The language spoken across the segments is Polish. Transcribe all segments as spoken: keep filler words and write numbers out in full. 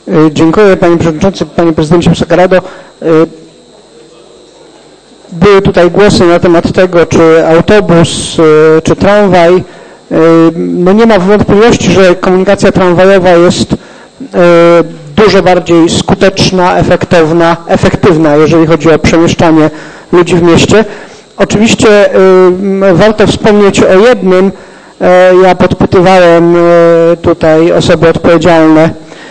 Dziękuję Panie Przewodniczący, Panie Prezydencie Sakarado. Były tutaj głosy na temat tego, czy autobus, czy tramwaj. No nie ma wątpliwości, że komunikacja tramwajowa jest dużo bardziej skuteczna, efektowna, efektywna, jeżeli chodzi o przemieszczanie ludzi w mieście. Oczywiście warto wspomnieć o jednym. Ja podpytywałem tutaj osoby odpowiedzialne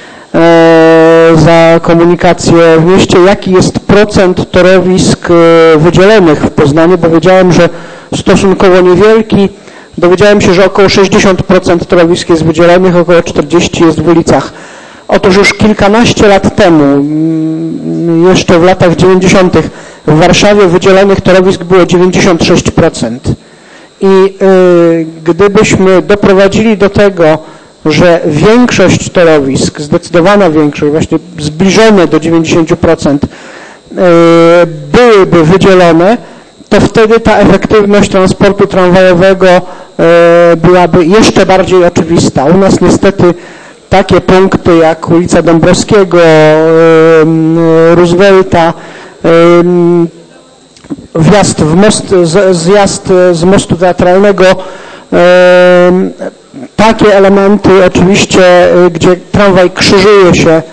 za komunikację w mieście, jaki jest procent torowisk wydzielonych w Poznaniu, bo wiedziałem, że stosunkowo niewielki. Dowiedziałem się, że około sześćdziesiąt procent torowisk jest wydzielonych, około czterdzieści procent jest w ulicach. Otóż już kilkanaście lat temu, jeszcze w latach dziewięćdziesiątych w Warszawie wydzielonych torowisk było dziewięćdziesiąt sześć procent. I y, gdybyśmy doprowadzili do tego, że większość torowisk, zdecydowana większość, właśnie zbliżone do dziewięćdziesiąt procent y, byłyby wydzielone, to wtedy ta efektywność transportu tramwajowego y, byłaby jeszcze bardziej oczywista. U nas niestety takie punkty jak ulica Dąbrowskiego, y, Roosevelta, y, wjazd w most, zjazd z mostu teatralnego, takie elementy oczywiście, gdzie tramwaj krzyżuje się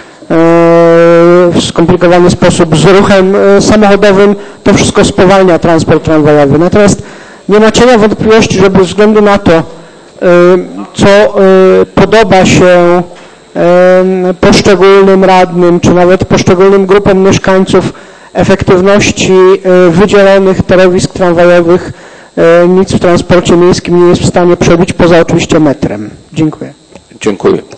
w skomplikowany sposób z ruchem samochodowym, to wszystko spowalnia transport tramwajowy. Natomiast nie ma cienia wątpliwości, że bez względu na to, co podoba się poszczególnym radnym, czy nawet poszczególnym grupom mieszkańców, efektywności wydzielonych torowisk tramwajowych nic w transporcie miejskim nie jest w stanie przebić, poza oczywiście metrem. Dziękuję. Dziękuję.